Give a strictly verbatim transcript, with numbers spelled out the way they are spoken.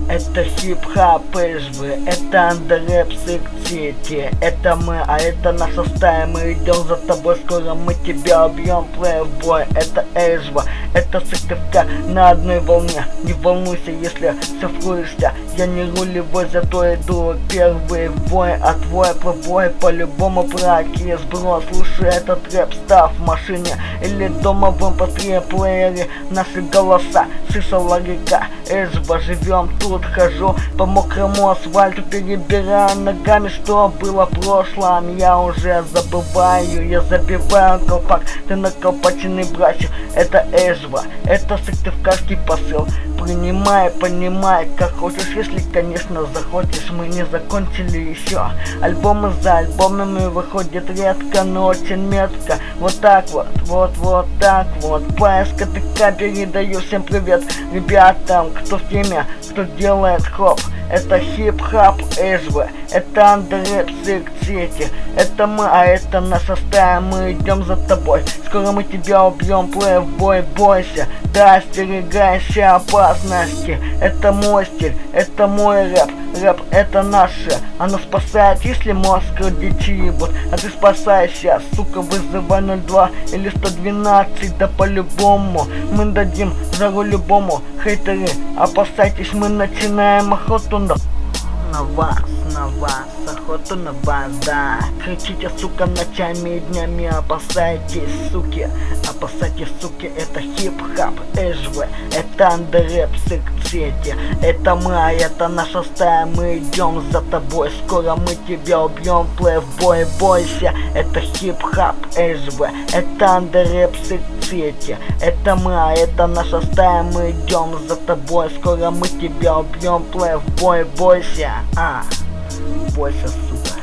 Это хип-хап эшвы, это андерэп сети. Это мы, а это наша стая. Мы идем за тобой, скоро мы тебя убьем, плейбой. Это эшва, это Сыктывкар на одной волне. Не волнуйся, если цифруешься. Я не рулевой, зато иду первый в бой. А твой плейбой по-любому браки сброс. Слушай этот рэп, став в машине или дома в эм пэ три плеере. Наши голоса слышала река. Эшва, живем тут, хожу по мокрому асфальту, перебираю ногами, что было в прошлом. Я уже забываю, я забиваю колпак. Ты наколпаченный братьев, это эшва, это сыктывкарский посыл. Принимай, понимай, как хочешь, если, конечно, захочешь. Мы не закончили еще. Альбомы за альбомами выходят редко, но очень метко. Вот так вот, вот, вот так вот. По эс ка тэ ка передаю всем привет ребятам, кто в теме, кто делает хоп. Это хип-хап эшвы, это андерэп сети. Это мы, а это наша стая. Мы идем за тобой, скоро мы тебя убьем, плейбой, бойся. Да, остерегайся опасности. Это мой стиль, это мой рэп. Рэп это наше, оно спасает, если мозг дичи ебут. А ты спасайся, сука, вызывай ноль два или сто двенадцать. Да по-любому мы дадим жару любому. Хейтеры, опасайтесь, мы начинаем охоту на, на вас, на вас, охоту на вас, да. Кричите, сука, ночами и днями, опасайтесь, суки. Опасайтесь, суки, это хип-хап эшвы, это андерэп сети. Это мы, а это наша стая. Мы идем за тобой, скоро мы тебя убьем, плейбой, бойся. Это хип-хап эшвы, это андерэп сети. Это мы, а это наша стая. Мы идем за тобой, скоро мы тебя убьем, плейбой, бойся. А, бойся, сука.